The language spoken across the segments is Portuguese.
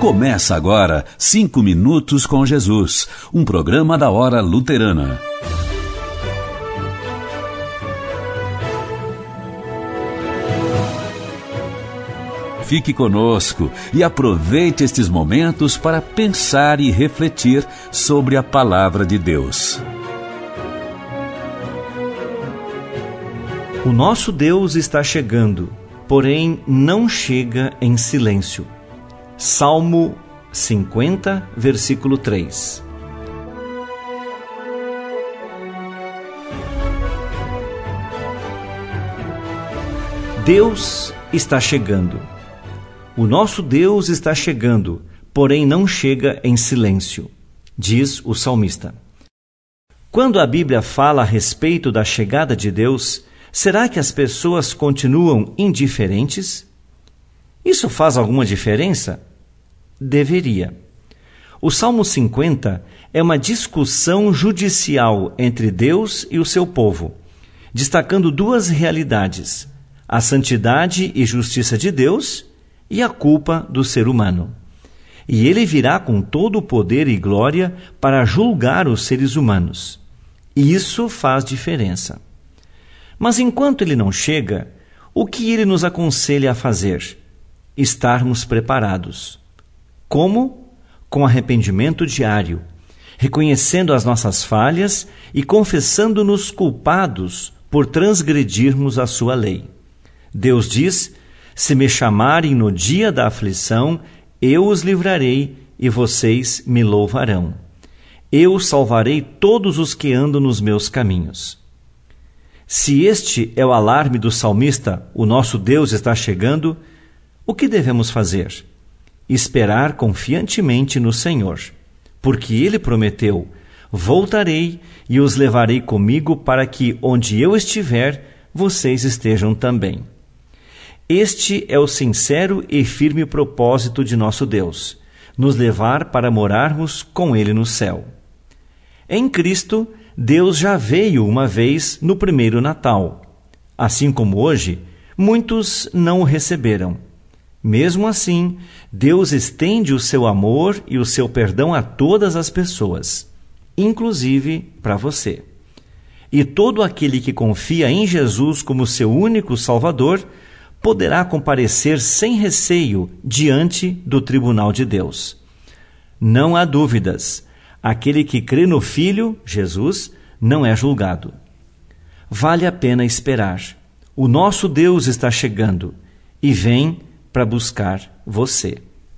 Começa agora 5 Minutos com Jesus, um programa da Hora Luterana. Fique conosco e aproveite estes momentos para pensar e refletir sobre a Palavra de Deus. O nosso Deus está chegando, porém não chega em silêncio. Salmo 50, versículo 3. Deus está chegando. O nosso Deus está chegando, porém não chega em silêncio, diz o salmista. Quando a Bíblia fala a respeito da chegada de Deus, será que as pessoas continuam indiferentes? Isso faz alguma diferença? Deveria. O Salmo 50 é uma discussão judicial entre Deus e o seu povo, destacando duas realidades: a santidade e justiça de Deus e a culpa do ser humano. E ele virá com todo o poder e glória para julgar os seres humanos. E isso faz diferença. Mas enquanto ele não chega, o que ele nos aconselha a fazer? Estarmos preparados. Como? Com arrependimento diário, reconhecendo as nossas falhas e confessando-nos culpados por transgredirmos a sua lei. Deus diz: se me chamarem no dia da aflição, eu os livrarei e vocês me louvarão. Eu salvarei todos os que andam nos meus caminhos. Se este é o alarme do salmista, o nosso Deus está chegando, o que devemos fazer? Esperar confiantemente no Senhor, porque Ele prometeu: voltarei e os levarei comigo para que, onde eu estiver, vocês estejam também. Este é o sincero e firme propósito de nosso Deus, nos levar para morarmos com Ele no céu. Em Cristo, Deus já veio uma vez no primeiro Natal. Assim como hoje, muitos não o receberam. Mesmo assim, Deus estende o seu amor e o seu perdão a todas as pessoas, inclusive para você. E todo aquele que confia em Jesus como seu único Salvador poderá comparecer sem receio diante do tribunal de Deus. Não há dúvidas, aquele que crê no Filho, Jesus, não é julgado. Vale a pena esperar. O nosso Deus está chegando e vem para buscar você.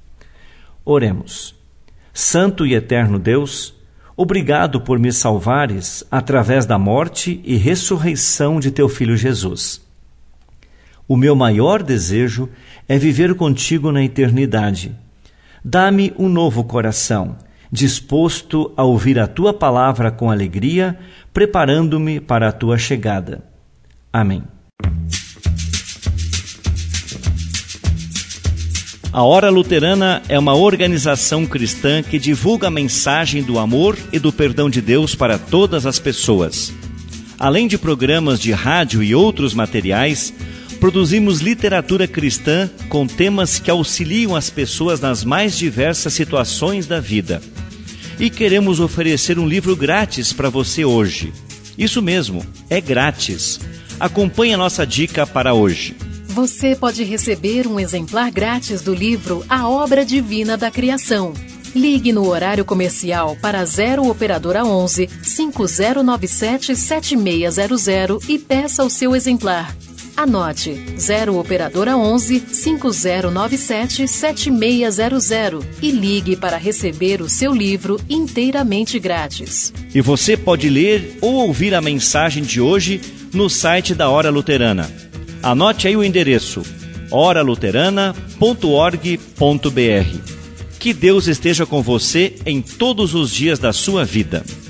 Oremos. Santo e eterno Deus, obrigado por me salvares através da morte e ressurreição de teu Filho Jesus. O meu maior desejo é viver contigo na eternidade. Dá-me um novo coração, disposto a ouvir a tua palavra com alegria, preparando-me para a tua chegada. Amém. A Hora Luterana é uma organização cristã que divulga a mensagem do amor e do perdão de Deus para todas as pessoas. Além de programas de rádio e outros materiais, produzimos literatura cristã com temas que auxiliam as pessoas nas mais diversas situações da vida. E queremos oferecer um livro grátis para você hoje. Isso mesmo, é grátis. Acompanhe a nossa dica para hoje. Você pode receber um exemplar grátis do livro A Obra Divina da Criação. Ligue no horário comercial para 0 Operadora 11 5097 7600 e peça o seu exemplar. Anote 0 Operadora 11 5097 7600 e ligue para receber o seu livro inteiramente grátis. E você pode ler ou ouvir a mensagem de hoje no site da Hora Luterana. Anote aí o endereço: oraluterana.org.br. Que Deus esteja com você em todos os dias da sua vida.